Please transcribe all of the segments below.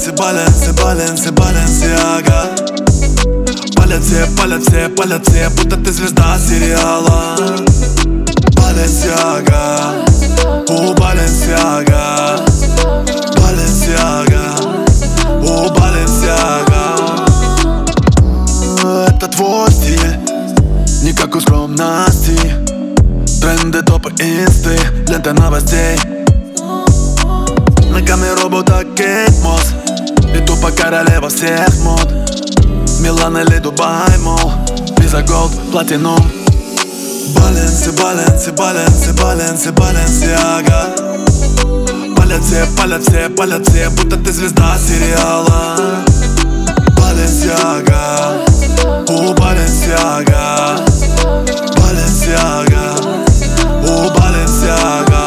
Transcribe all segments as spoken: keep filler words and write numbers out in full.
Баленси, Баленси, Баленси, Баленсиага. Палят все, палят все, палят все, будто ты звезда сериала. Баленсиага, у Баленсиага, Баленсиага, у Баленсиага. Это твой стиль, не как у скромности. Тренды, топы, инсты, лента новостей. На камеру будто Кейт Мосс, и тупо королева всех мод. Милан или Дубай, мол, виза голд, платинум. Баленси, Баленси, Баленси, Баленси, Баленсиага. Палят все, палят все, палят все, будто ты звезда сериала. Баленсиага, у Баленсиага, Баленсиага, у Баленсиага.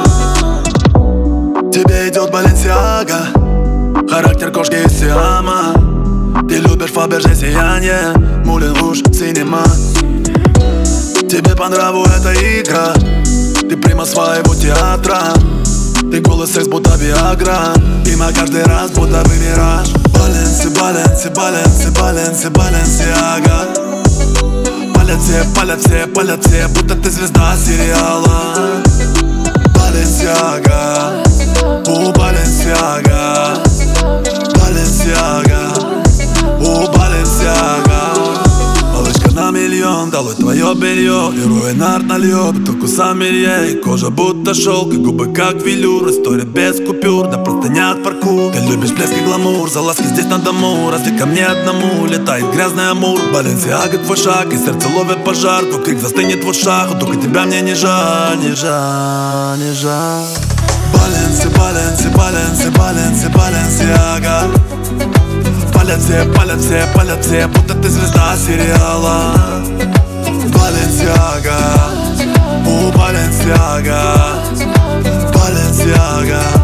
Тебе идет Баленсиага, характер кошки из Сиама. Ты любишь Фаберже сияние, Мулин Руж, Синема. Тебе по нраву эта игра, ты прима своего театра. Ты голос секс, будто Виагра, и на каждый раз будто бы мираж. Баленси, Баленси, Баленси, Баленси, Баленсиага. Палят все, палят все, палят все, будто ты звезда сериала. Баленсиага, у Баленсиага, Баленсиага, у Баленсиага. Малышка на миллион, долой твое белье, и руинард нальет, только сомелье. И кожа будто шелк, и губы как велюр. История без купюр, да просто не от паркур. Ты любишь блеск и гламур, за ласки здесь на дому. Разве ко мне одному летает грязный амур. Баленсиага твой шаг, и сердце ловит пожар. Твой крик застынет в ушах, только тебя мне не жаль, не жаль, не жаль. Баленси, Баленси, Баленси, Баленси, Баленсиага. Палят все, палят все, палят все, будто ты звезда сериала. Баленсиага, у Баленсиага, Баленсиага.